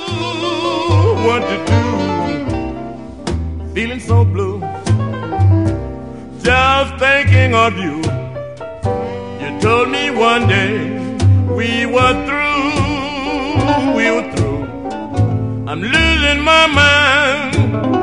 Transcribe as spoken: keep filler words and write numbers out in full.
what to do. Feeling so blue, just thinking of you. You told me one day we were through, we were through. I'm losing my mind.